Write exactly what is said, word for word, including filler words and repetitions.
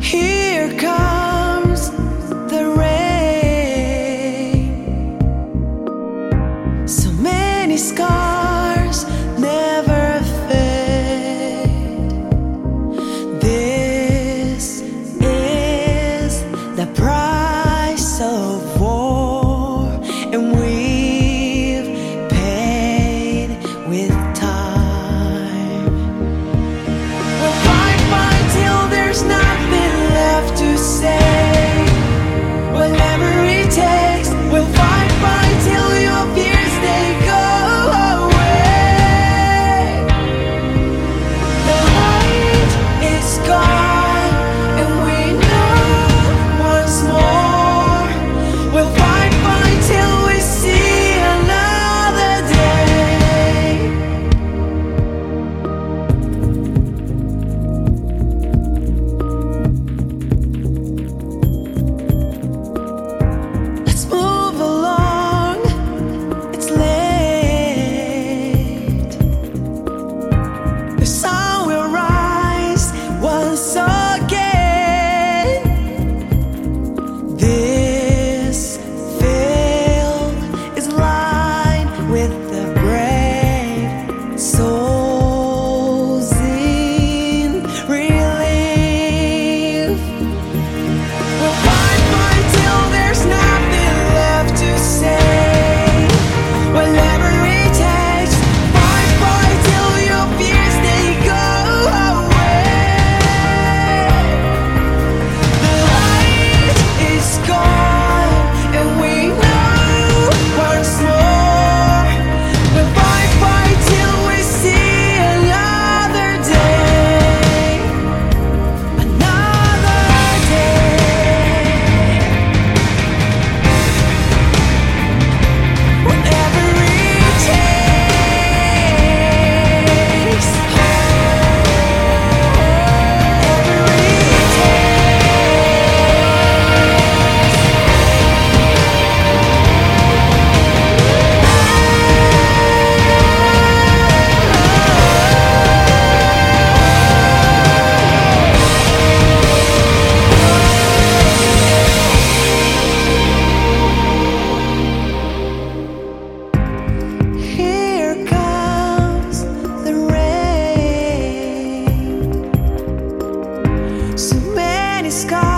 Here comes the rain. So many scars never fade. This is the price of war, and we've paid with time. We'll fight, fight till there's nothing left to say. Whatever it takes, we'll fight, fight till your fears they go away. The light is gone, and we know once more. We'll fight, fight till we see another day. Let's move along, it's late. The sun will rise once again. This field is lined with the brave souls in relief. We'll fight, fight till there's nothing left to say. Whatever it takes, fight, fight till your fears they go away. The light is gone, and we know once more. We'll fight, fight till we see another day. Another day. Whatever it takes. Whatever it Here comes the rain. So many scars.